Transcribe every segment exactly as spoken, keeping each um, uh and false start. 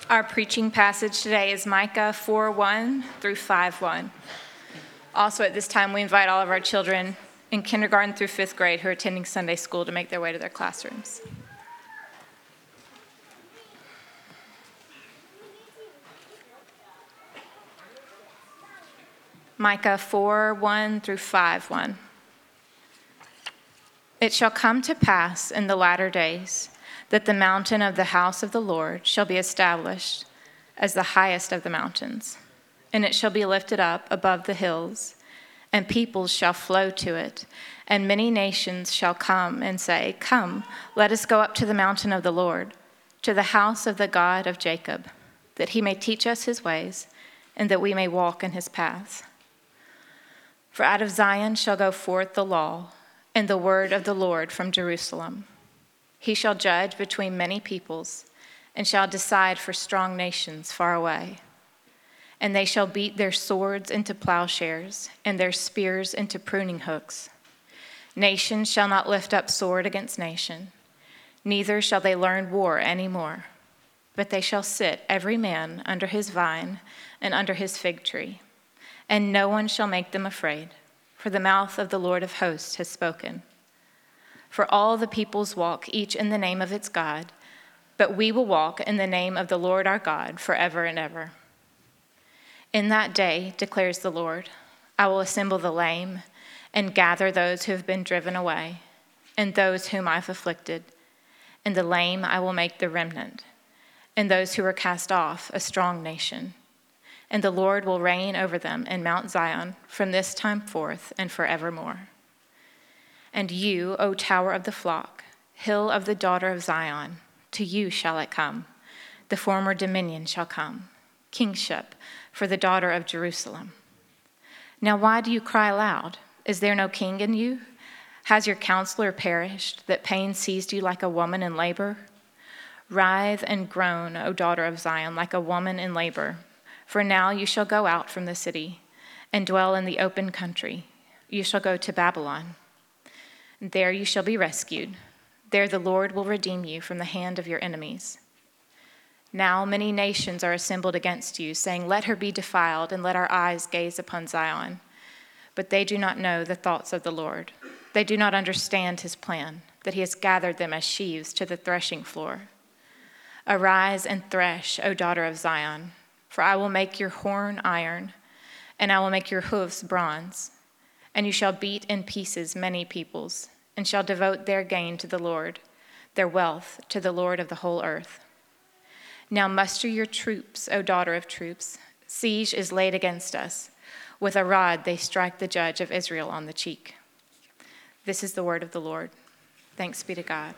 Our preaching passage today is Micah four one through five one. Also at this time, we invite all of our children in kindergarten through fifth grade who are attending Sunday school to make their way to their classrooms. Micah four one through five one. It shall come to pass in the latter days that the mountain of the house of the Lord shall be established as the highest of the mountains, and it shall be lifted up above the hills, and peoples shall flow to it, and many nations shall come and say, Come, let us go up to the mountain of the Lord, to the house of the God of Jacob, that he may teach us his ways, and that we may walk in his paths. For out of Zion shall go forth the law, and the word of the Lord from Jerusalem. He shall judge between many peoples, and shall decide for strong nations far away. And they shall beat their swords into plowshares, and their spears into pruning hooks. Nation shall not lift up sword against nation, neither shall they learn war any more. But they shall sit every man under his vine and under his fig tree, and no one shall make them afraid, for the mouth of the Lord of hosts has spoken. For all the peoples walk each in the name of its God, but we will walk in the name of the Lord our God forever and ever. In that day, declares the Lord, I will assemble the lame and gather those who have been driven away, and those whom I have afflicted. And the lame I will make the remnant, and those who are cast off a strong nation. And the Lord will reign over them in Mount Zion from this time forth and forevermore. And you, O tower of the flock, hill of the daughter of Zion, to you shall it come. The former dominion shall come, kingship for the daughter of Jerusalem. Now why do you cry aloud? Is there no king in you? Has your counselor perished, that pain seized you like a woman in labor? Writhe and groan, O daughter of Zion, like a woman in labor. For now you shall go out from the city and dwell in the open country. You shall go to Babylon. There you shall be rescued. There the Lord will redeem you from the hand of your enemies. Now many nations are assembled against you, saying, Let her be defiled, and let our eyes gaze upon Zion. But they do not know the thoughts of the Lord. They do not understand his plan, that he has gathered them as sheaves to the threshing floor. Arise and thresh, O daughter of Zion, for I will make your horn iron, and I will make your hoofs bronze. And you shall beat in pieces many peoples, and shall devote their gain to the Lord, their wealth to the Lord of the whole earth. Now muster your troops, O daughter of troops. Siege is laid against us. With a rod they strike the judge of Israel on the cheek. This is the word of the Lord. Thanks be to God.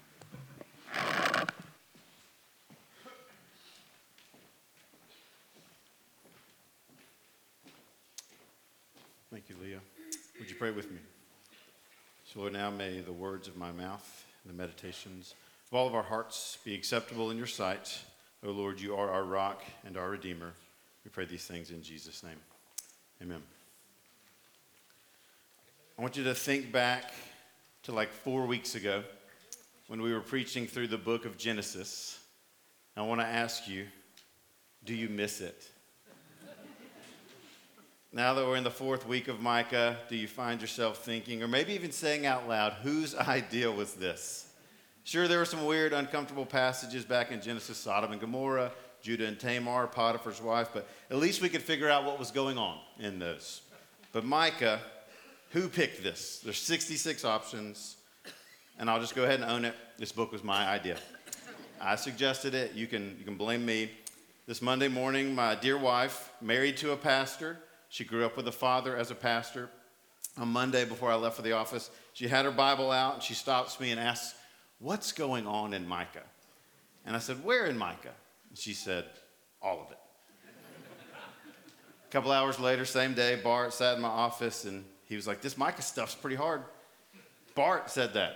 Thank you, Leah. Would you pray with me? So, Lord, now may the words of my mouth and the meditations of all of our hearts be acceptable in your sight. O Lord, you are our rock and our Redeemer. We pray these things in Jesus' name. Amen. I want you to think back to like four weeks ago when we were preaching through the book of Genesis. I want to ask you, do you miss it? Now that we're in the fourth week of Micah, do you find yourself thinking, or maybe even saying out loud, whose idea was this? Sure, there were some weird, uncomfortable passages back in Genesis, Sodom and Gomorrah, Judah and Tamar, Potiphar's wife, but at least we could figure out what was going on in those. But Micah, who picked this? There's sixty-six options, and I'll just go ahead and own it. This book was my idea. I suggested it. You can, you can blame me. This Monday morning, my dear wife, married to a pastor, she grew up with a father as a pastor. On Monday, before I left for the office, she had her Bible out, and she stops me and asks, what's going on in Micah? And I said, where in Micah? And she said, all of it. A couple hours later, same day, Bart sat in my office, and he was like, this Micah stuff's pretty hard. Bart said that.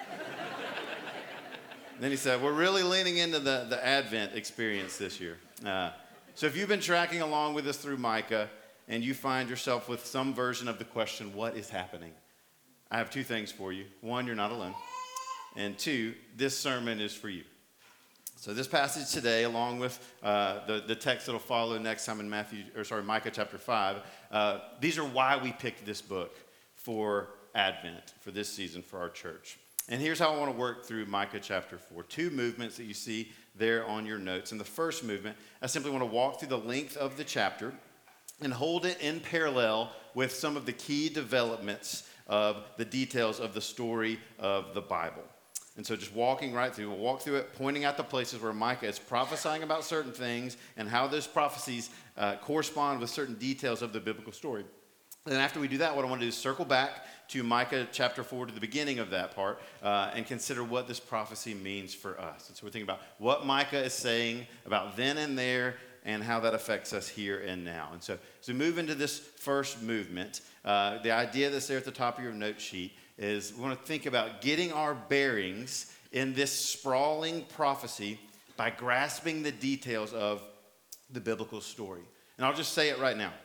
Then he said, we're really leaning into the, the Advent experience this year. Uh, so if you've been tracking along with us through Micah, and you find yourself with some version of the question, what is happening? I have two things for you. One, you're not alone. And two, this sermon is for you. So this passage today, along with uh, the, the text that'll follow next time in Matthew, or sorry, Micah chapter five, uh, these are why we picked this book for Advent, for this season, for our church. And here's how I want to work through Micah chapter four. Two movements that you see there on your notes. In the first movement, I simply want to walk through the length of the chapter and hold it in parallel with some of the key developments of the details of the story of the Bible. And so just walking right through, we'll walk through it, pointing out the places where Micah is prophesying about certain things and how those prophecies uh, correspond with certain details of the biblical story. And then after we do that, what I want to do is circle back to Micah chapter four, to the beginning of that part, uh, and consider what this prophecy means for us. And so we're thinking about what Micah is saying about then and there and how that affects us here and now. And so as we move into this first movement, uh, the idea that's there at the top of your note sheet is we want to think about getting our bearings in this sprawling prophecy by grasping the details of the biblical story. And I'll just say it right now.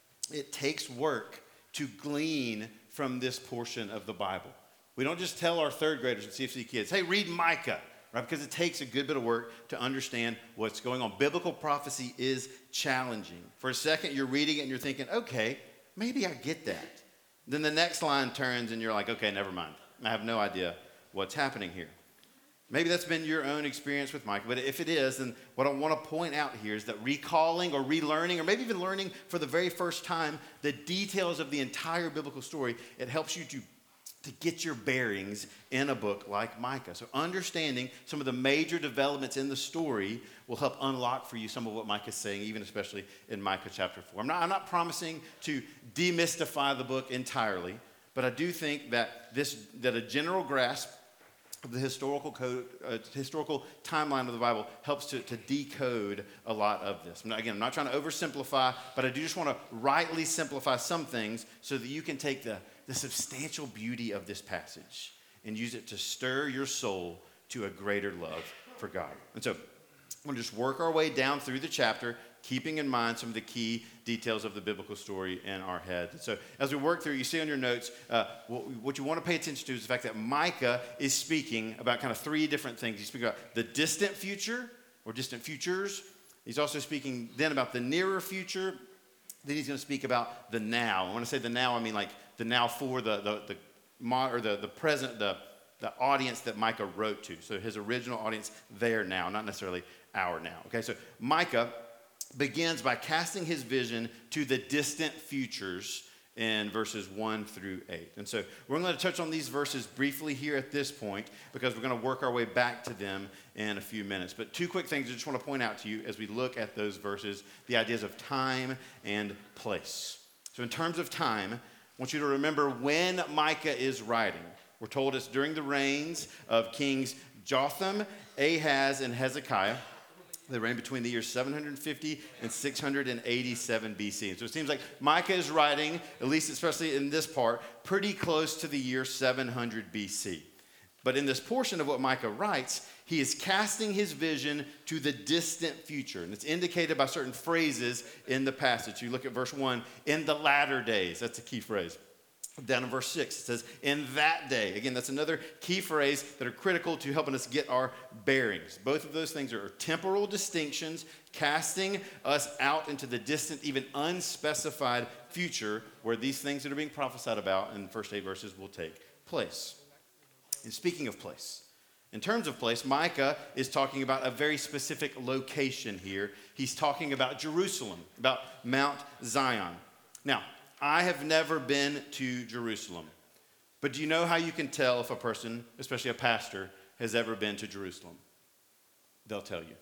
It takes work to glean from this portion of the Bible. We don't just tell our third graders and C F C kids, hey, read Micah, right? Because it takes a good bit of work to understand what's going on. Biblical prophecy is challenging. For a second, you're reading it and you're thinking, okay, maybe I get that. Then the next line turns and you're like, okay, never mind. I have no idea what's happening here. Maybe that's been your own experience with Micah, but if it is, then what I want to point out here is that recalling or relearning, or maybe even learning for the very first time, the details of the entire biblical story, it helps you to, to get your bearings in a book like Micah. So understanding some of the major developments in the story will help unlock for you some of what Micah is saying, even especially in Micah chapter four. I'm not, I'm not promising to demystify the book entirely, but I do think that this that a general grasp of the historical code, uh, historical timeline of the Bible helps to, to decode a lot of this. I'm not, again, I'm not trying to oversimplify, but I do just want to rightly simplify some things so that you can take the, the substantial beauty of this passage and use it to stir your soul to a greater love for God. And so we'll just work our way down through the chapter, keeping in mind some of the key details of the biblical story in our head. So as we work through, you see on your notes, uh, what, what you want to pay attention to is the fact that Micah is speaking about kind of three different things. He's speaking about the distant future or distant futures. He's also speaking then about the nearer future. Then he's going to speak about the now. And when I say the now, I mean like the now for the the the mo- or the, the present, the the audience that Micah wrote to. So his original audience, there now, not necessarily our now. Okay, so Micah begins by casting his vision to the distant futures in verses one through eight. And so we're going to touch on these verses briefly here at this point because we're going to work our way back to them in a few minutes. But two quick things I just want to point out to you as we look at those verses, the ideas of time and place. So in terms of time, I want you to remember when Micah is writing. We're told it's during the reigns of kings Jotham, Ahaz, and Hezekiah. They reigned between the years seven hundred fifty and six hundred eighty-seven B C. So it seems like Micah is writing, at least especially in this part, pretty close to the year seven hundred B C. But in this portion of what Micah writes, he is casting his vision to the distant future. And it's indicated by certain phrases in the passage. You look at verse one, in the latter days. That's a key phrase. Down in verse six, it says, in that day. Again, that's another key phrase that are critical to helping us get our bearings. Both of those things are temporal distinctions, casting us out into the distant, even unspecified future where these things that are being prophesied about in the first eight verses will take place. And speaking of place, in terms of place, Micah is talking about a very specific location here. He's talking about Jerusalem, about Mount Zion. Now, I have never been to Jerusalem, but do you know how you can tell if a person, especially a pastor, has ever been to Jerusalem? They'll tell you.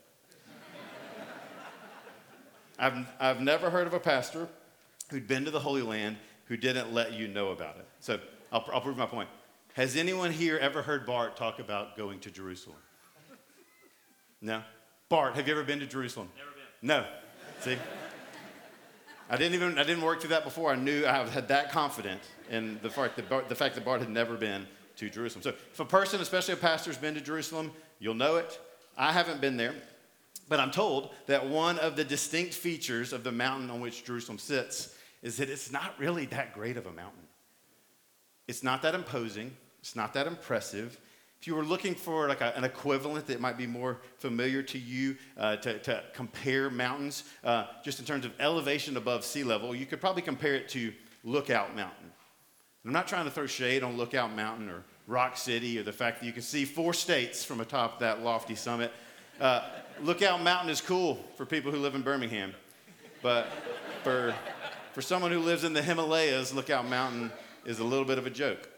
I've, I've never heard of a pastor who'd been to the Holy Land who didn't let you know about it. So I'll, I'll prove my point. Has anyone here ever heard Bart talk about going to Jerusalem? No? Bart, have you ever been to Jerusalem? Never been. No. See? I didn't even I didn't work through that before. I knew I had that confident in the fact that Bart, the fact that Bart had never been to Jerusalem. So if a person, especially a pastor, has been to Jerusalem, you'll know it. I haven't been there, but I'm told that one of the distinct features of the mountain on which Jerusalem sits is that it's not really that great of a mountain. It's not that imposing. It's not that impressive. If If you were looking for like a, an equivalent that might be more familiar to you uh, to, to compare mountains, uh, just in terms of elevation above sea level, you could probably compare it to Lookout Mountain. I'm not trying to throw shade on Lookout Mountain or Rock City or the fact that you can see four states from atop that lofty summit. Uh, Lookout Mountain is cool for people who live in Birmingham, but for, for someone who lives in the Himalayas, Lookout Mountain is a little bit of a joke.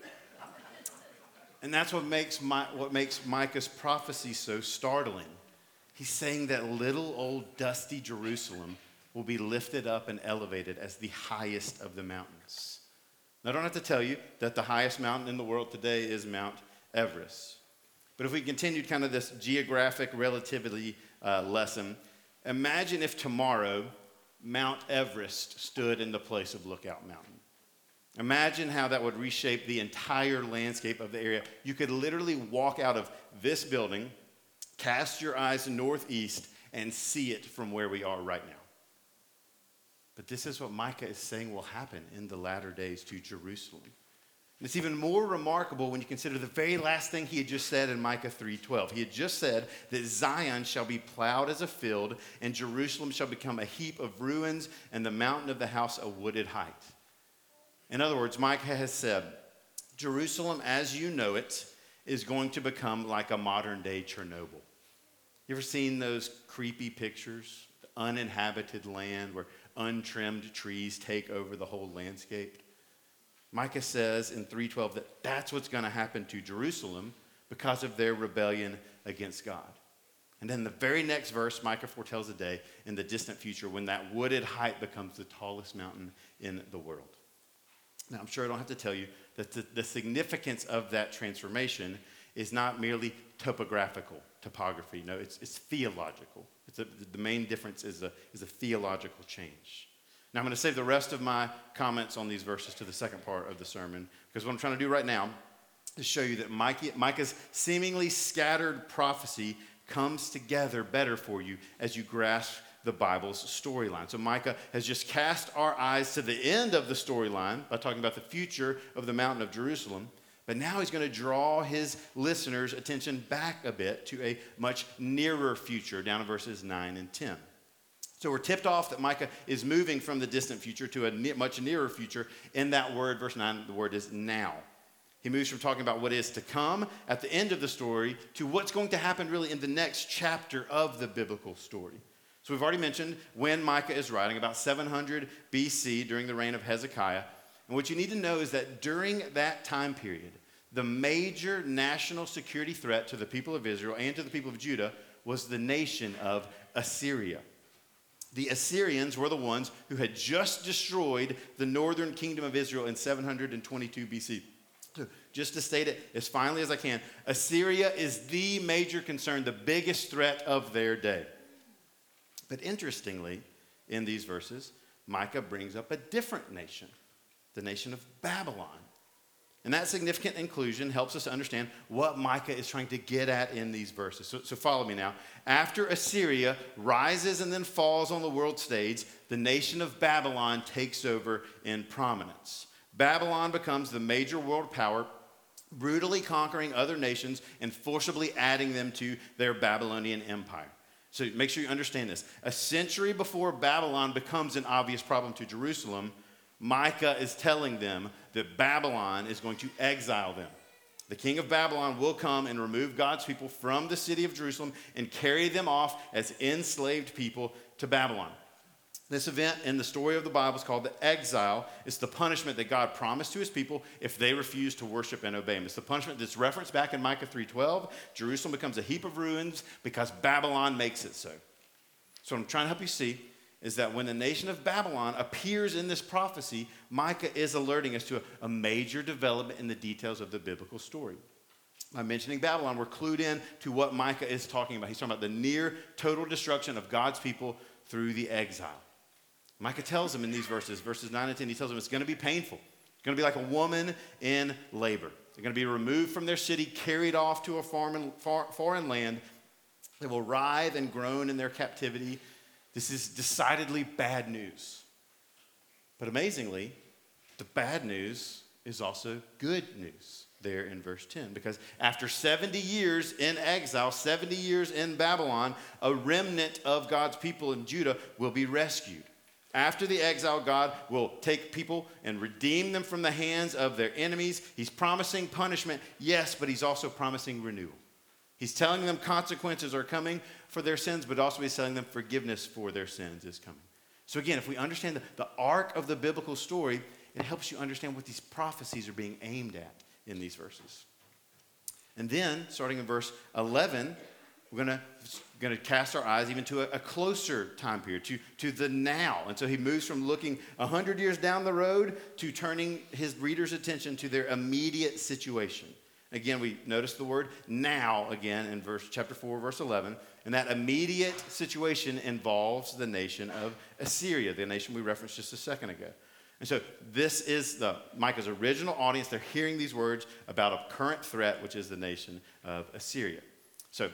And that's what makes, my, what makes Micah's prophecy so startling. He's saying that little old dusty Jerusalem will be lifted up and elevated as the highest of the mountains. Now, I don't have to tell you that the highest mountain in the world today is Mount Everest. But if we continued kind of this geographic relativity uh, lesson, imagine if tomorrow Mount Everest stood in the place of Lookout Mountain. Imagine how that would reshape the entire landscape of the area. You could literally walk out of this building, cast your eyes northeast, and see it from where we are right now. But this is what Micah is saying will happen in the latter days to Jerusalem. And it's even more remarkable when you consider the very last thing he had just said in Micah three twelve. He had just said that Zion shall be plowed as a field, and Jerusalem shall become a heap of ruins, and the mountain of the house a wooded height. In other words, Micah has said, Jerusalem as you know it is going to become like a modern-day Chernobyl. You ever seen those creepy pictures? The uninhabited land where untrimmed trees take over the whole landscape. Micah says in three twelve that that's what's going to happen to Jerusalem because of their rebellion against God. And then the very next verse, Micah foretells a day in the distant future when that wooded height becomes the tallest mountain in the world. Now, I'm sure I don't have to tell you that the, the significance of that transformation is not merely topographical, topography. No, it's, it's theological. It's a, the main difference is a, is a theological change. Now, I'm going to save the rest of my comments on these verses to the second part of the sermon, because what I'm trying to do right now is show you that Micah, Micah's seemingly scattered prophecy comes together better for you as you grasp the Bible's storyline. So Micah has just cast our eyes to the end of the storyline by talking about the future of the mountain of Jerusalem. But now he's going to draw his listeners' attention back a bit to a much nearer future, down in verses nine and ten. So we're tipped off that Micah is moving from the distant future to a ne- much nearer future. In that word, verse nine, the word is now. He moves from talking about what is to come at the end of the story to what's going to happen really in the next chapter of the biblical story. So we've already mentioned when Micah is writing, about seven hundred B C, during the reign of Hezekiah. And what you need to know is that during that time period, the major national security threat to the people of Israel and to the people of Judah was the nation of Assyria. The Assyrians were the ones who had just destroyed the northern kingdom of Israel in seven hundred twenty-two B C. So just to state it as finally as I can, Assyria is the major concern, the biggest threat of their day. But interestingly, in these verses, Micah brings up a different nation, the nation of Babylon. And that significant inclusion helps us to understand what Micah is trying to get at in these verses. So, so follow me now. After Assyria rises and then falls on the world stage, the nation of Babylon takes over in prominence. Babylon becomes the major world power, brutally conquering other nations and forcibly adding them to their Babylonian empire. So make sure you understand this. A century before Babylon becomes an obvious problem to Jerusalem, Micah is telling them that Babylon is going to exile them. The king of Babylon will come and remove God's people from the city of Jerusalem and carry them off as enslaved people to Babylon. This event in the story of the Bible is called the exile. It's the punishment that God promised to his people if they refuse to worship and obey him. It's the punishment that's referenced back in Micah three twelve. Jerusalem becomes a heap of ruins because Babylon makes it so. So what I'm trying to help you see is that when the nation of Babylon appears in this prophecy, Micah is alerting us to a, a major development in the details of the biblical story. By mentioning Babylon, we're clued in to what Micah is talking about. He's talking about the near total destruction of God's people through the exile. Micah tells them in these verses, verses nine and ten, he tells them it's going to be painful. It's going to be like a woman in labor. They're going to be removed from their city, carried off to a foreign, foreign land. They will writhe and groan in their captivity. This is decidedly bad news. But amazingly, the bad news is also good news. there in verse ten. Because after seventy years in exile, seventy years in Babylon, a remnant of God's people in Judah will be rescued. After the exile, God will take people and redeem them from the hands of their enemies. He's promising punishment, yes, but he's also promising renewal. He's telling them consequences are coming for their sins, but also he's telling them forgiveness for their sins is coming. So again, if we understand the, the arc of the biblical story, it helps you understand what these prophecies are being aimed at in these verses. And then, starting in verse eleven, we're going to going to cast our eyes even to a, a closer time period, to, to the now. And so he moves from looking one hundred years down the road to turning his readers' attention to their immediate situation. Again, we notice the word now again in verse chapter four, verse eleven. And that immediate situation involves the nation of Assyria, the nation we referenced just a second ago. And so this is the Micah's original audience. They're hearing these words about a current threat, which is the nation of Assyria. So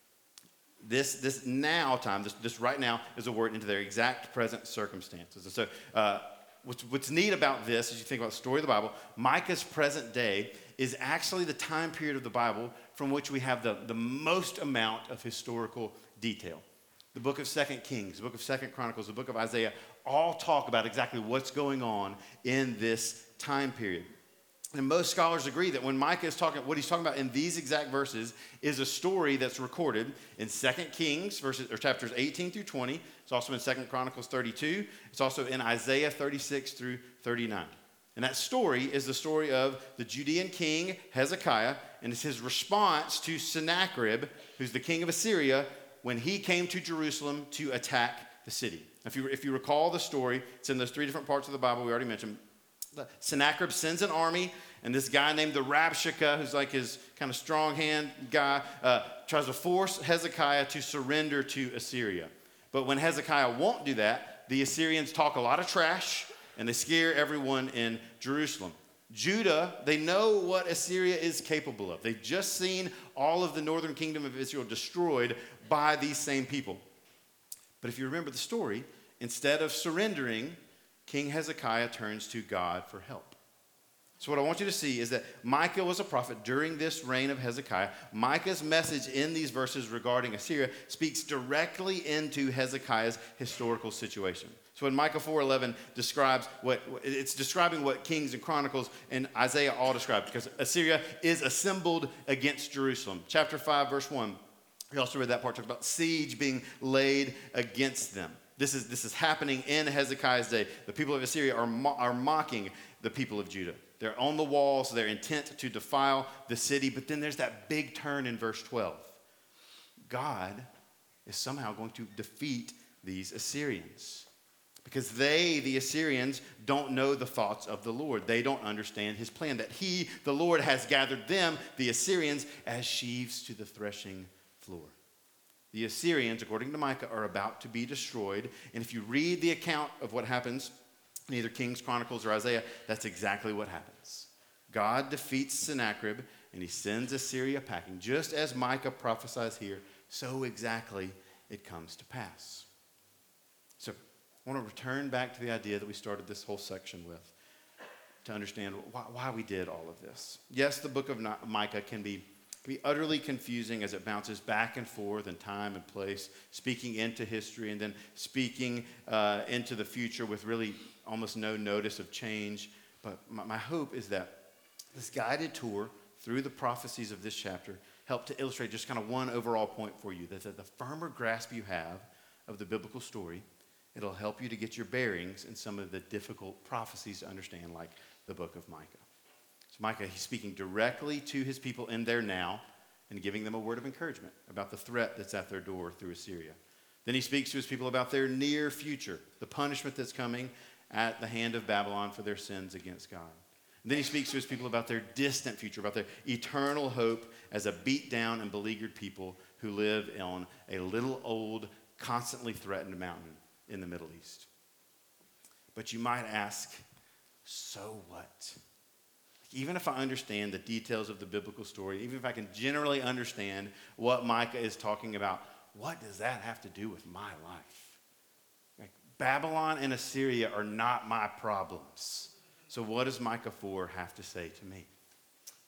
this this now time, this, this right now, is a word into their exact present circumstances. And so uh, what's, what's neat about this, as you think about the story of the Bible, Micah's present day is actually the time period of the Bible from which we have the, the most amount of historical detail. The book of Second Kings, the book of Second Chronicles, the book of Isaiah all talk about exactly what's going on in this time period. And most scholars agree that when Micah is talking, what he's talking about in these exact verses is a story that's recorded in Second Kings, verses, or chapters eighteen through twenty. It's also in Second Chronicles thirty-two. It's also in Isaiah thirty-six through thirty-nine. And that story is the story of the Judean king Hezekiah, and it's his response to Sennacherib, who's the king of Assyria, when he came to Jerusalem to attack the city. If you, if you recall the story, it's in those three different parts of the Bible we already mentioned. Sennacherib sends an army, and this guy named the Rabshakeh, who's like his kind of strong hand guy, uh, tries to force Hezekiah to surrender to Assyria. But when Hezekiah won't do that, the Assyrians talk a lot of trash, and they scare everyone in Jerusalem. Judah, they know what Assyria is capable of. They've just seen all of the northern kingdom of Israel destroyed by these same people. But if you remember the story, instead of surrendering, King Hezekiah turns to God for help. So what I want you to see is that Micah was a prophet during this reign of Hezekiah. Micah's message in these verses regarding Assyria speaks directly into Hezekiah's historical situation. So when Micah four eleven describes what, it's describing what Kings and Chronicles and Isaiah all describe, because Assyria is assembled against Jerusalem. Chapter five, verse one, we also read that part, talks about siege being laid against them. This is, this is happening in Hezekiah's day. The people of Assyria are, mo- are mocking the people of Judah. They're on the walls, they're intent to defile the city, but then there's that big turn in verse twelve. God is somehow going to defeat these Assyrians. Because they, the Assyrians, don't know the thoughts of the Lord. They don't understand his plan, that he, the Lord, has gathered them, the Assyrians, as sheaves to the threshing floor. The Assyrians, according to Micah, are about to be destroyed. And if you read the account of what happens in either Kings, Chronicles, or Isaiah, that's exactly what happens. God defeats Sennacherib, and he sends Assyria packing. Just as Micah prophesies here, so exactly it comes to pass. So I want to return back to the idea that we started this whole section with to understand why, why we did all of this. Yes, the book of Micah can be, can be utterly confusing as it bounces back and forth in time and place, speaking into history and then speaking uh, into the future with really almost no notice of change. But my, my hope is that this guided tour through the prophecies of this chapter helped to illustrate just kind of one overall point for you, that the firmer grasp you have of the biblical story, it'll help you to get your bearings in some of the difficult prophecies to understand, like the book of Micah. So Micah, he's speaking directly to his people in their now and giving them a word of encouragement about the threat that's at their door through Assyria. Then he speaks to his people about their near future, the punishment that's coming at the hand of Babylon for their sins against God. And then he speaks to his people about their distant future, about their eternal hope as a beat down and beleaguered people who live on a little old, constantly threatened mountain in the Middle East. But you might ask, so what? Even if I understand the details of the biblical story, even if I can generally understand what Micah is talking about, what does that have to do with my life? Like, Babylon and Assyria are not my problems. So what does Micah four have to say to me?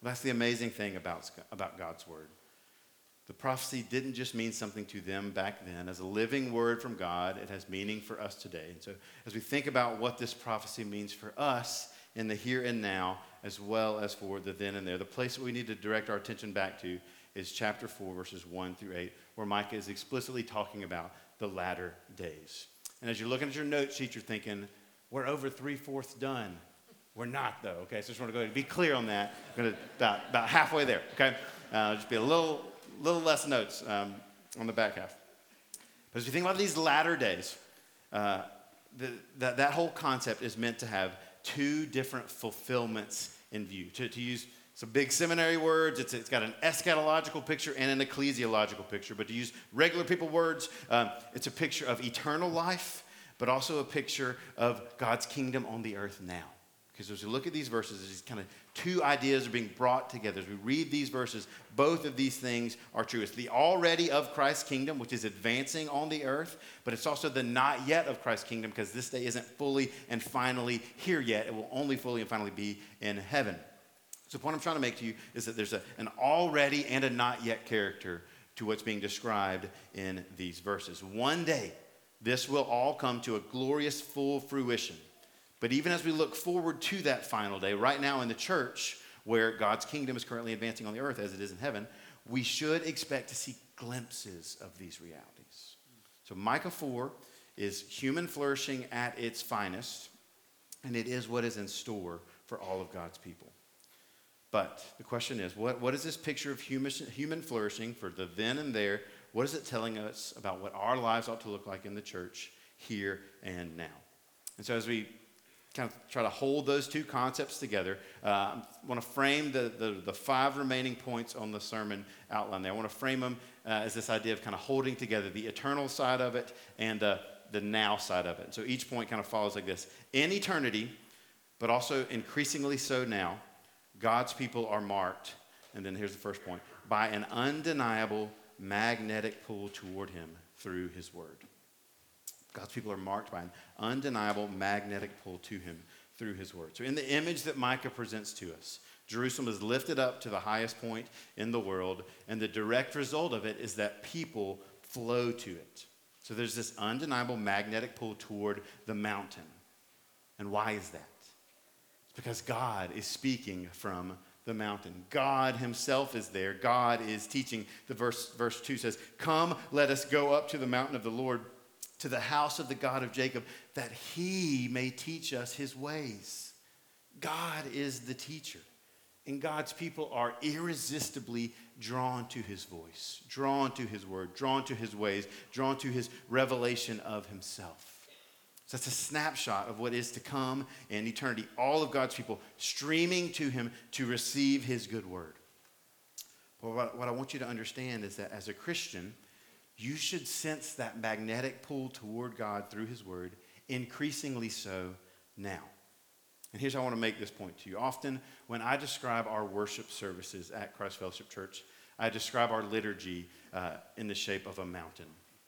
That's the amazing thing about, about God's word. The prophecy didn't just mean something to them back then. As a living word from God, it has meaning for us today. And so as we think about what this prophecy means for us in the here and now, as well as for the then and there, the place that we need to direct our attention back to is chapter four, verses one through eight, where Micah is explicitly talking about the latter days. And as you're looking at your note sheet, you're thinking, we're over three-fourths done. We're not, though, okay? So I just want to go ahead and be clear on that. I'm going to about, about halfway there, okay? Uh, just be a little, little less notes um, on the back half. But as you think about these latter days, uh, the, that, that whole concept is meant to have two different fulfillments in view. To, to use some big seminary words, it's, it's got an eschatological picture and an ecclesiological picture. But to use regular people words, um, it's a picture of eternal life, but also a picture of God's kingdom on the earth now. Because as we look at these verses, these kind of two ideas are being brought together. As we read these verses, both of these things are true. It's the already of Christ's kingdom, which is advancing on the earth, but it's also the not yet of Christ's kingdom, because this day isn't fully and finally here yet. It will only fully and finally be in heaven. So the point I'm trying to make to you is that there's a, an already and a not yet character to what's being described in these verses. One day, this will all come to a glorious full fruition. But even as we look forward to that final day, right now in the church, where God's kingdom is currently advancing on the earth as it is in heaven, we should expect to see glimpses of these realities. So Micah four is human flourishing at its finest, and it is what is in store for all of God's people. But the question is, what, what is this picture of human, human flourishing for the then and there? What is it telling us about what our lives ought to look like in the church here and now? And so as we kind of try to hold those two concepts together, uh, I want to frame the, the, the five remaining points on the sermon outline there. I want to frame them uh, as this idea of kind of holding together the eternal side of it and uh, the now side of it. So each point kind of follows like this. In eternity, but also increasingly so now, God's people are marked, and then here's the first point, by an undeniable magnetic pull toward him through his word. God's people are marked by an undeniable magnetic pull to him through his word. So in the image that Micah presents to us, Jerusalem is lifted up to the highest point in the world, and the direct result of it is that people flow to it. So there's this undeniable magnetic pull toward the mountain. And why is that? It's because God is speaking from the mountain. God himself is there. God is teaching. The verse, verse two says, "Come, let us go up to the mountain of the Lord, to the house of the God of Jacob, that he may teach us his ways." God is the teacher, and God's people are irresistibly drawn to his voice, drawn to his word, drawn to his ways, drawn to his revelation of himself. So that's a snapshot of what is to come in eternity. All of God's people streaming to him to receive his good word. But what, what I want you to understand is that as a Christian, you should sense that magnetic pull toward God through his word, increasingly so now. And here's how I want to make this point to you. Often, when I describe our worship services at Christ Fellowship Church, I describe our liturgy uh, in the shape of a mountain.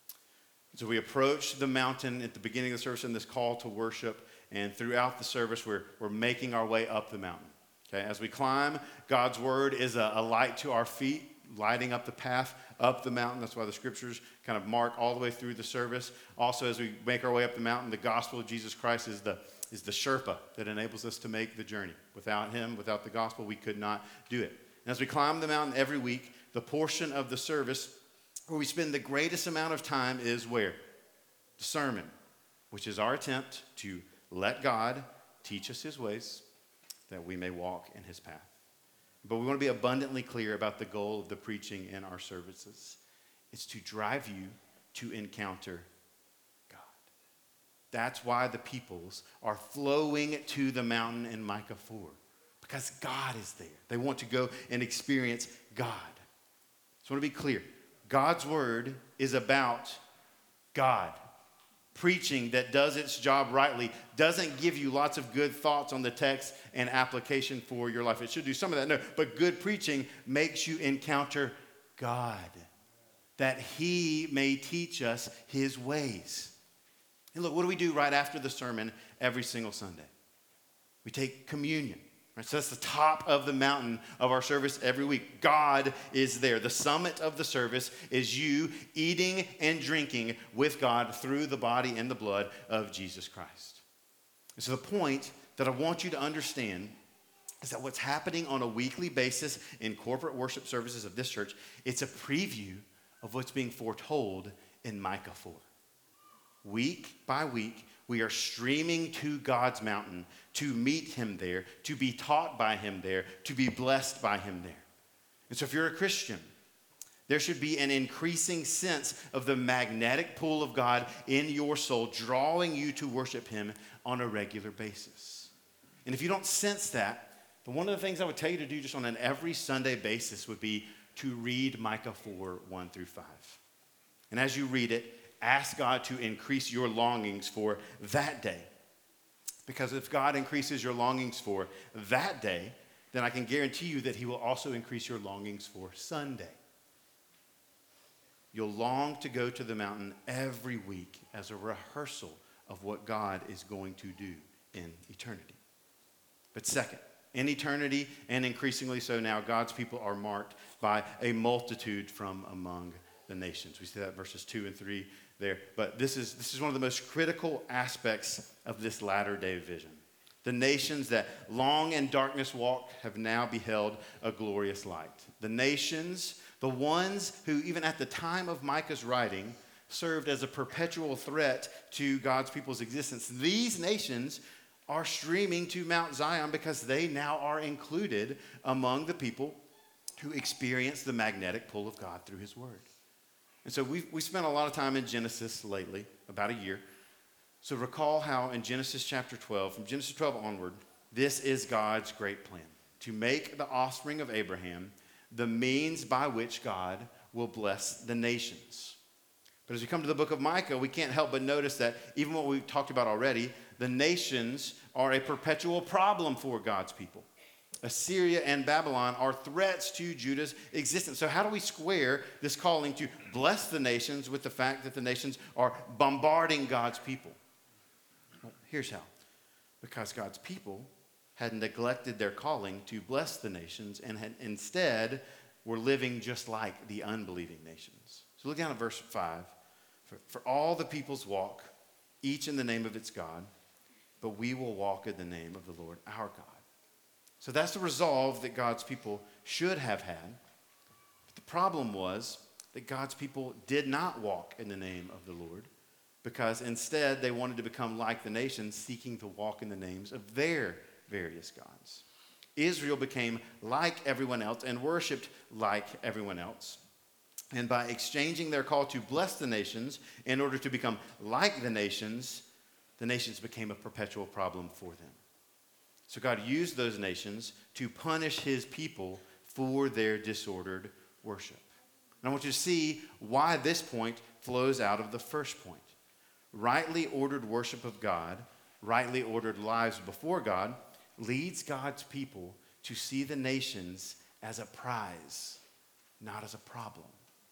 So we approach the mountain at the beginning of the service in this call to worship, and throughout the service, we're, we're making our way up the mountain. Okay, as we climb, God's word is a, a light to our feet, lighting up the path up the mountain. That's why the scriptures kind of mark all the way through the service. Also, as we make our way up the mountain, the gospel of Jesus Christ is the, is the Sherpa that enables us to make the journey. Without him, without the gospel, we could not do it. And as we climb the mountain every week, the portion of the service where we spend the greatest amount of time is where? The sermon, which is our attempt to let God teach us his ways that we may walk in his path. But we want to be abundantly clear about the goal of the preaching in our services. It's to drive you to encounter God. That's why the peoples are flowing to the mountain in Micah four, because God is there. They want to go and experience God. So I want to be clear. God's word is about God. Preaching that does its job rightly doesn't give you lots of good thoughts on the text and application for your life. It should do some of that, no. But good preaching makes you encounter God, that he may teach us his ways. And look, what do we do right after the sermon every single Sunday? We take communion. Right, so that's the top of the mountain of our service every week. God is there. The summit of the service is you eating and drinking with God through the body and the blood of Jesus Christ. And so the point that I want you to understand is that what's happening on a weekly basis in corporate worship services of this church, it's a preview of what's being foretold in Micah four. Week by week, we are streaming to God's mountain to meet him there, to be taught by him there, to be blessed by him there. And so if you're a Christian, there should be an increasing sense of the magnetic pull of God in your soul, drawing you to worship him on a regular basis. And if you don't sense that, then one of the things I would tell you to do just on an every Sunday basis would be to read Micah four, one through five. And as you read it, ask God to increase your longings for that day. Because if God increases your longings for that day, then I can guarantee you that he will also increase your longings for Sunday. You'll long to go to the mountain every week as a rehearsal of what God is going to do in eternity. But second, in eternity, and increasingly so now, God's people are marked by a multitude from among the nations. We see that verses two and three there. But this is, this is one of the most critical aspects of this latter-day vision. The nations that long in darkness walked have now beheld a glorious light. The nations, the ones who even at the time of Micah's writing served as a perpetual threat to God's people's existence. These nations are streaming to Mount Zion because they now are included among the people who experience the magnetic pull of God through his word. And so we've, we spent a lot of time in Genesis lately, about a year. So recall how in Genesis chapter twelve, from Genesis twelve onward, this is God's great plan, to make the offspring of Abraham the means by which God will bless the nations. But as we come to the book of Micah, we can't help but notice that even what we've talked about already, the nations are a perpetual problem for God's people. Assyria and Babylon are threats to Judah's existence. So how do we square this calling to bless the nations with the fact that the nations are bombarding God's people? Well, here's how. Because God's people had neglected their calling to bless the nations and had instead were living just like the unbelieving nations. So look down at verse five. For, for all the peoples walk, each in the name of its God, but we will walk in the name of the Lord our God. So that's the resolve that God's people should have had. But the problem was that God's people did not walk in the name of the Lord because instead they wanted to become like the nations, seeking to walk in the names of their various gods. Israel became like everyone else and worshiped like everyone else. And by exchanging their call to bless the nations in order to become like the nations, the nations became a perpetual problem for them. So God used those nations to punish his people for their disordered worship. And I want you to see why this point flows out of the first point. Rightly ordered worship of God, rightly ordered lives before God, leads God's people to see the nations as a prize, not as a problem.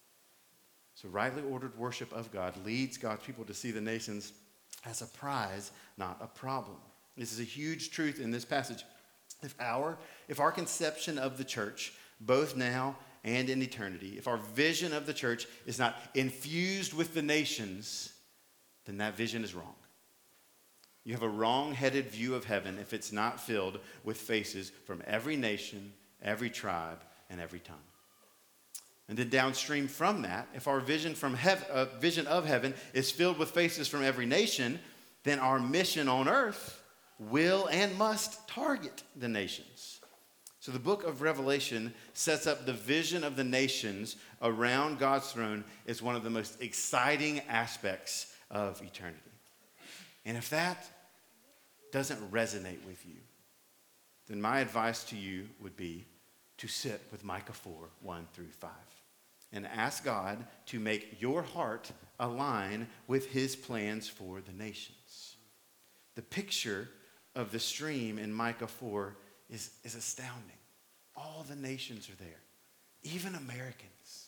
So rightly ordered worship of God leads God's people to see the nations as a prize, not a problem. This is a huge truth in this passage. If our, if our conception of the church, both now and in eternity, if our vision of the church is not infused with the nations, then that vision is wrong. You have a wrong-headed view of heaven if it's not filled with faces from every nation, every tribe, and every tongue. And then downstream from that, if our vision from hev- uh, vision of heaven is filled with faces from every nation, then our mission on earth will and must target the nations. So the book of Revelation sets up the vision of the nations around God's throne as one of the most exciting aspects of eternity. And if that doesn't resonate with you, then my advice to you would be to sit with Micah four, one through five, and ask God to make your heart align with his plans for the nations. The picture of the stream in Micah four is, is astounding. All the nations are there, even Americans.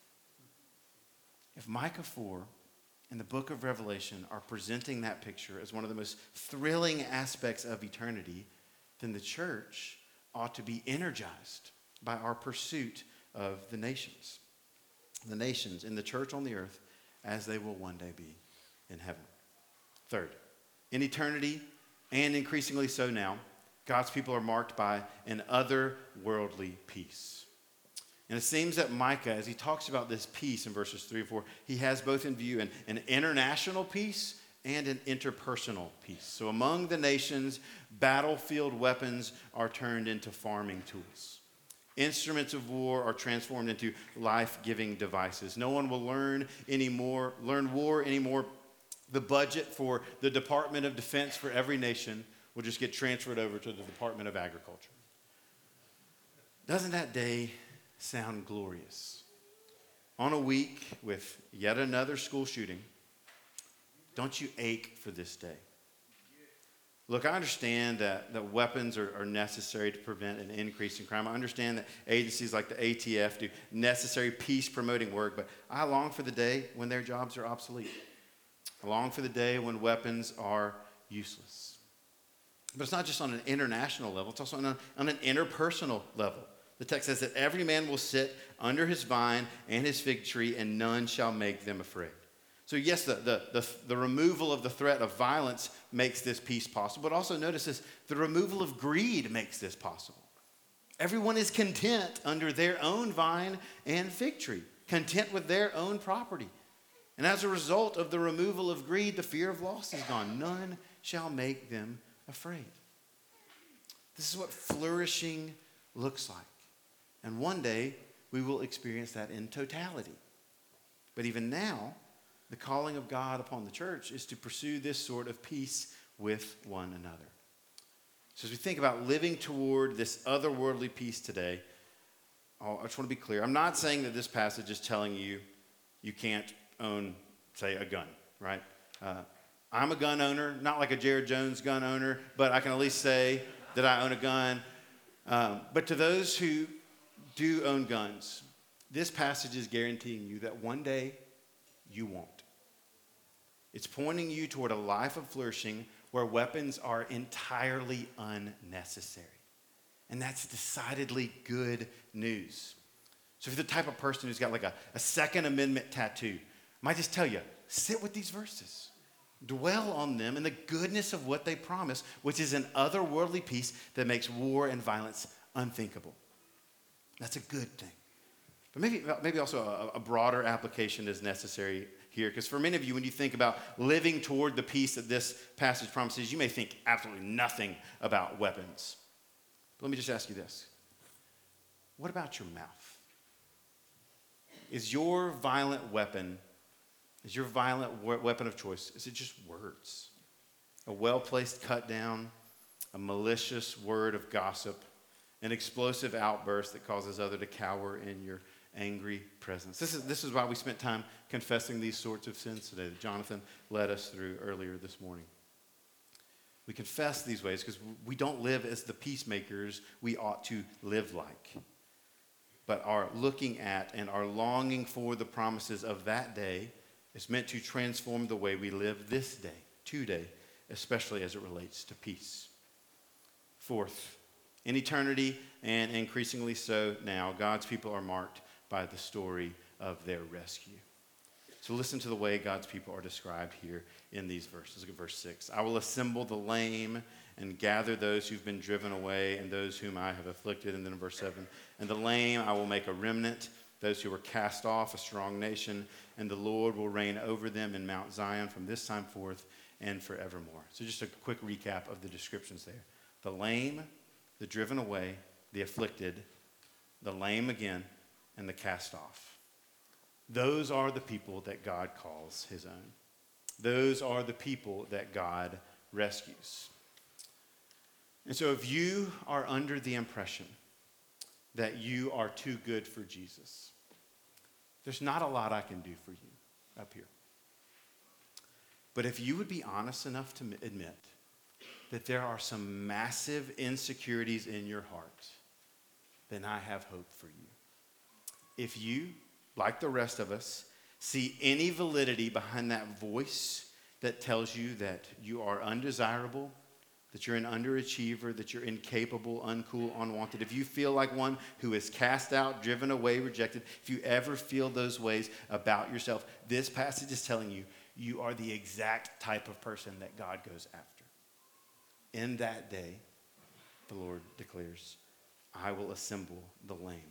If Micah four and the book of Revelation are presenting that picture as one of the most thrilling aspects of eternity, then the church ought to be energized by our pursuit of the nations. The nations in the church on the earth as they will one day be in heaven. Third, in eternity, and increasingly so now, God's people are marked by an otherworldly peace. And it seems that Micah, as he talks about this peace in verses three and four, he has both in view an, an international peace and an interpersonal peace. So among the nations, battlefield weapons are turned into farming tools. Instruments of war are transformed into life-giving devices. No one will learn anymore, learn war anymore. The budget for the Department of Defense for every nation will just get transferred over to the Department of Agriculture. Doesn't that day sound glorious? On a week with yet another school shooting, don't you ache for this day? Look, I understand that, that weapons are, are necessary to prevent an increase in crime. I understand that agencies like the A T F do necessary peace-promoting work, but I long for the day when their jobs are obsolete. I long for the day when weapons are useless. But it's not just on an international level, it's also on, a, on an interpersonal level. The text says that every man will sit under his vine and his fig tree, and none shall make them afraid. So yes, the, the, the, the removal of the threat of violence makes this peace possible, but also notice this, the removal of greed makes this possible. Everyone is content under their own vine and fig tree, content with their own property. And as a result of the removal of greed, the fear of loss is gone. None shall make them afraid. This is what flourishing looks like. And one day, we will experience that in totality. But even now, the calling of God upon the church is to pursue this sort of peace with one another. So as we think about living toward this otherworldly peace today, I just want to be clear. I'm not saying that this passage is telling you you can't own, say, a gun, right? Uh, I'm a gun owner, not like a Jared Jones gun owner, but I can at least say that I own a gun. Um, but to those who do own guns, this passage is guaranteeing you that one day you won't. It's pointing you toward a life of flourishing where weapons are entirely unnecessary. And that's decidedly good news. So if you're the type of person who's got like a, a Second Amendment tattoo, I might just tell you, sit with these verses. Dwell on them and the goodness of what they promise, which is an otherworldly peace that makes war and violence unthinkable. That's a good thing. But maybe, maybe also a, a broader application is necessary here, because for many of you, when you think about living toward the peace that this passage promises, you may think absolutely nothing about weapons. But let me just ask you this. What about your mouth? Is your violent weapon, is your violent we- weapon of choice, is it just words? A well-placed cut down, a malicious word of gossip, an explosive outburst that causes others to cower in your angry presence. This is, this is why we spent time confessing these sorts of sins today that Jonathan led us through earlier this morning. We confess these ways because we don't live as the peacemakers we ought to live like, but are looking at and are longing for the promises of that day is meant to transform the way we live this day, today, especially as it relates to peace. Fourth, in eternity and increasingly so now, God's people are marked by the story of their rescue. So listen to the way God's people are described here in these verses. Look at verse six. I will assemble the lame and gather those who've been driven away and those whom I have afflicted. And then in verse seven, and the lame I will make a remnant, those who were cast off, a strong nation, and the Lord will reign over them in Mount Zion from this time forth and forevermore. So just a quick recap of the descriptions there. The lame, the driven away, the afflicted, the lame again, and the cast off. Those are the people that God calls his own. Those are the people that God rescues. And so if you are under the impression that you are too good for Jesus, there's not a lot I can do for you up here. But if you would be honest enough to admit that there are some massive insecurities in your heart, then I have hope for you. If you, like the rest of us, see any validity behind that voice that tells you that you are undesirable, that you're an underachiever, that you're incapable, uncool, unwanted, if you feel like one who is cast out, driven away, rejected, if you ever feel those ways about yourself, this passage is telling you, you are the exact type of person that God goes after. In that day, the Lord declares, I will assemble the lame.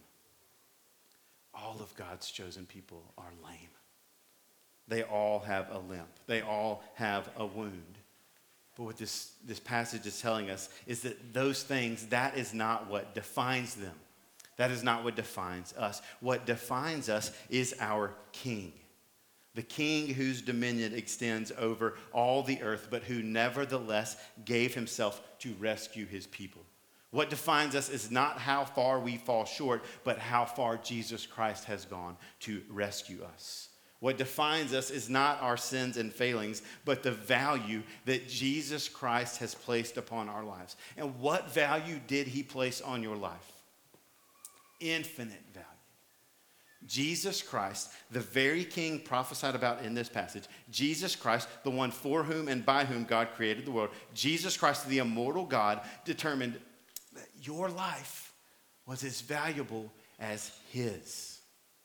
All of God's chosen people are lame. They all have a limp. They all have a wound. But what this, this passage is telling us is that those things, that is not what defines them. That is not what defines us. What defines us is our King. The King whose dominion extends over all the earth, but who nevertheless gave himself to rescue his people. What defines us is not how far we fall short, but how far Jesus Christ has gone to rescue us. What defines us is not our sins and failings, but the value that Jesus Christ has placed upon our lives. And what value did he place on your life? Infinite value. Jesus Christ, the very King prophesied about in this passage, Jesus Christ, the one for whom and by whom God created the world, Jesus Christ, the immortal God, determined that your life was as valuable as his.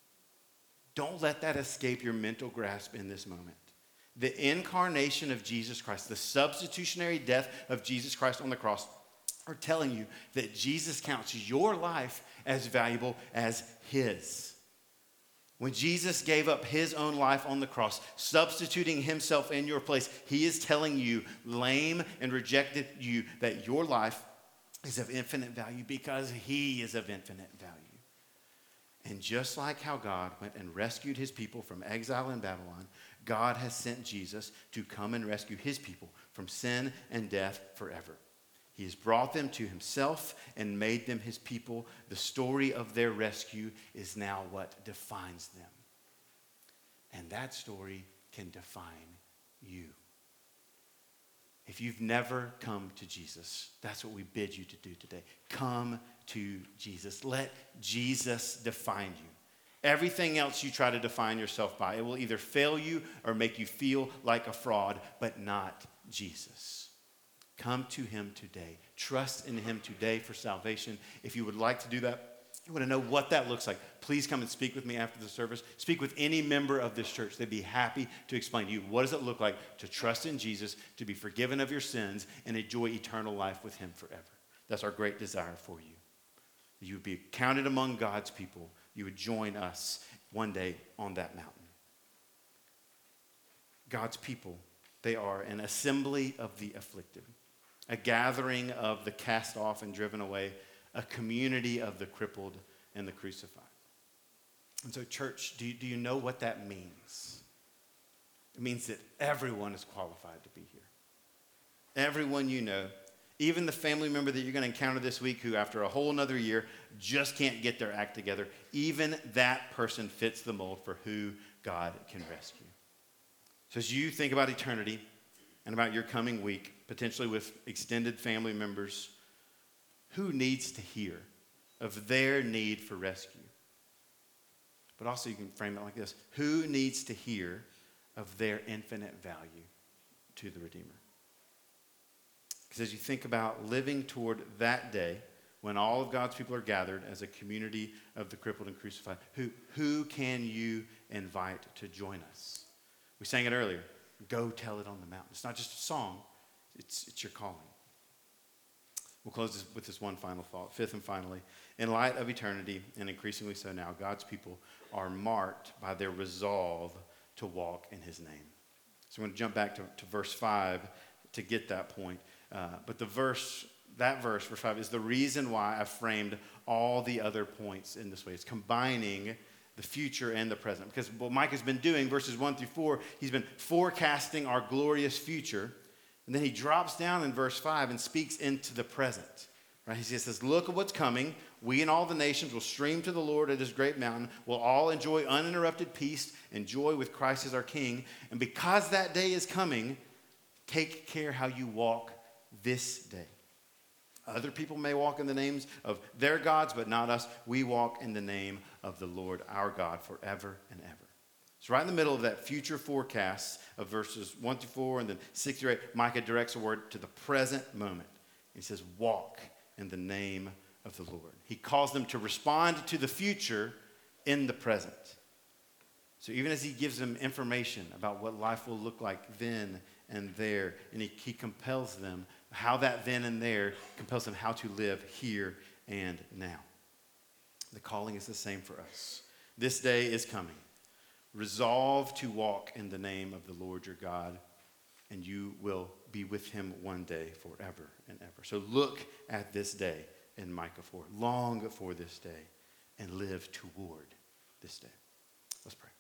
Don't let that escape your mental grasp in this moment. The incarnation of Jesus Christ, the substitutionary death of Jesus Christ on the cross, are telling you that Jesus counts your life as valuable as his. When Jesus gave up his own life on the cross, substituting himself in your place, he is telling you, lame and rejected you, that your life is of infinite value because he is of infinite value. And just like how God went and rescued his people from exile in Babylon, God has sent Jesus to come and rescue his people from sin and death forever. He has brought them to himself and made them his people. The story of their rescue is now what defines them. And that story can define you. If you've never come to Jesus, that's what we bid you to do today. Come to Jesus. Let Jesus define you. Everything else you try to define yourself by, it will either fail you or make you feel like a fraud, but not Jesus. Come to him today. Trust in him today for salvation. If you would like to do that, you want to know what that looks like, please come and speak with me after the service. Speak with any member of this church. They'd be happy to explain to you what does it look like to trust in Jesus, to be forgiven of your sins, and enjoy eternal life with him forever. That's our great desire for you. You would be counted among God's people. You would join us one day on that mountain. God's people, they are an assembly of the afflicted, a gathering of the cast off and driven away, a community of the crippled and the crucified. And so, church, do you, do you know what that means? It means that everyone is qualified to be here. Everyone you know, even the family member that you're going to encounter this week who, after a whole nother year, just can't get their act together, even that person fits the mold for who God can rescue. So as you think about eternity and about your coming week, potentially with extended family members, who needs to hear of their need for rescue? But also you can frame it like this. Who needs to hear of their infinite value to the Redeemer? Because as you think about living toward that day when all of God's people are gathered as a community of the crippled and crucified, who, who can you invite to join us? We sang it earlier. Go tell it on the mountain. It's not just a song. It's, it's your calling. We'll close this with this one final thought. Fifth and finally, in light of eternity, and increasingly so now, God's people are marked by their resolve to walk in his name. So I'm going to jump back to, to verse five to get that point. Uh, but the verse, that verse, verse five, is the reason why I framed all the other points in this way. It's combining the future and the present. Because what Mike has been doing, verses one through four, he's been forecasting our glorious future. And then he drops down in verse five and speaks into the present. Right? He says, look at what's coming. We and all the nations will stream to the Lord at his great mountain. We'll all enjoy uninterrupted peace and joy with Christ as our King. And because that day is coming, take care how you walk this day. Other people may walk in the names of their gods, but not us. We walk in the name of the Lord our God forever and ever. So right in the middle of that future forecast of verses one through four and then six through eight, Micah directs a word to the present moment. He says, walk in the name of the Lord. He calls them to respond to the future in the present. So even as he gives them information about what life will look like then and there, and he, he compels them, how that then and there compels them how to live here and now. The calling is the same for us. This day is coming. Resolve to walk in the name of the Lord your God, and you will be with him one day forever and ever. So look at this day in Micah four. Long for this day and live toward this day. Let's pray.